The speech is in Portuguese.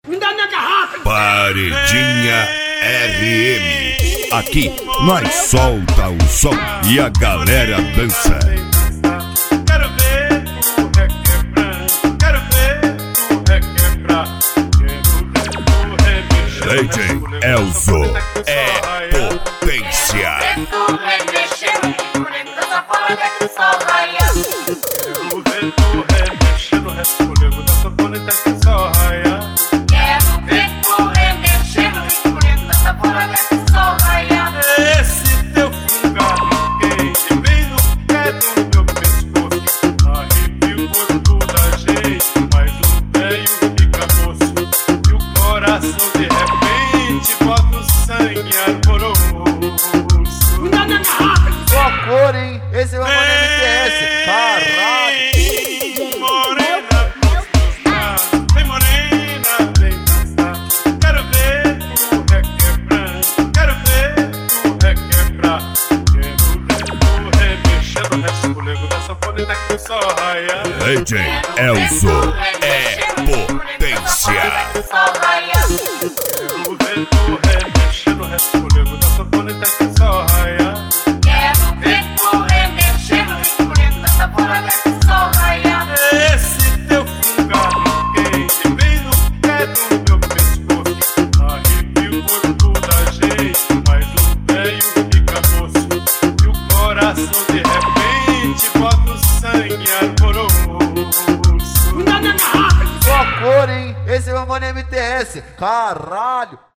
Me dá minha garrafa! Paredinha RM. Aqui nós solta o som e a galera dança. Quero ver tu requebrar, quero ver tu requebrar, quero ver tu remexer. DJ Elzo é potência. Quero ver tu remexer no resfolego da sua bonita que só raia. Quero ver tu remexer no escurinho dessa bolha que só raia. Esse teu fungado quente bem no pé do meu pescoço, arrepia o corpo da gente, mas o velho fica moço e o coração de repente bota o sangue alboroço. Me dá minha garrafa! Só cor, hein? Esse é o Mano MTS. Caralho! Morena, vem morena, vem dançar. Quero ver tu requebrar, quero ver tu requebrar, quero ver tu remexer no resfolego dessa bonita que só raia. DJ Elzo é potência. Só raia. Quero ver tu remexer no resfolego dessa bonita que só raia. Quero ver tu remexer no escurinho dessa bolha que só raia. Esse teu fungado quente bem no pé do meu pescoço, arrepia o corpo da gente, mas o velho fica moço e o coração de repente bota o sangue alboroço. Me dá minha garrafa! Só cor, hein? Esse é o Mano MTS. Caralho!